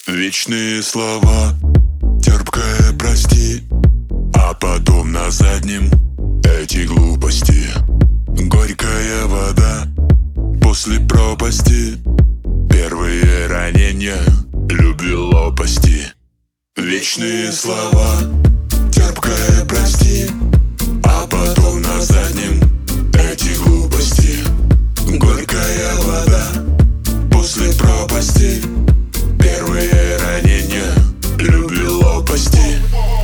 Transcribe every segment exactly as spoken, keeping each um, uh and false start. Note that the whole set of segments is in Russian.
Вечные слова, терпкое прости, а потом на заднем эти глупости. Горькая вода после пропасти, первые ранения, любви лопасти. Вечные слова, терпкое прости, а потом на заднем эти глупости. Горькая вода после пропасти, первые ранения, любви лопасти.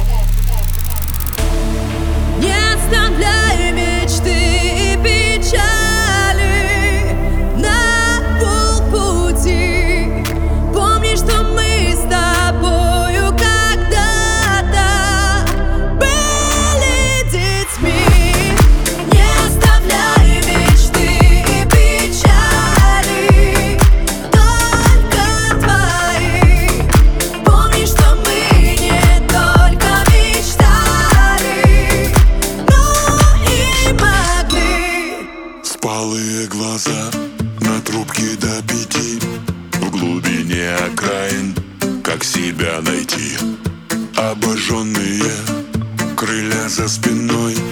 Не оставляй мечты и печали на полпути. Помни, что мы с тобою когда-то были детьми. Не оставляй мечты и печали, только твои. Помни, что мы не только мечтали, но и могли. Спалые глаза на трубке до пяти, в глубине окраин, как себя найти. Обожженные крылья за спиной,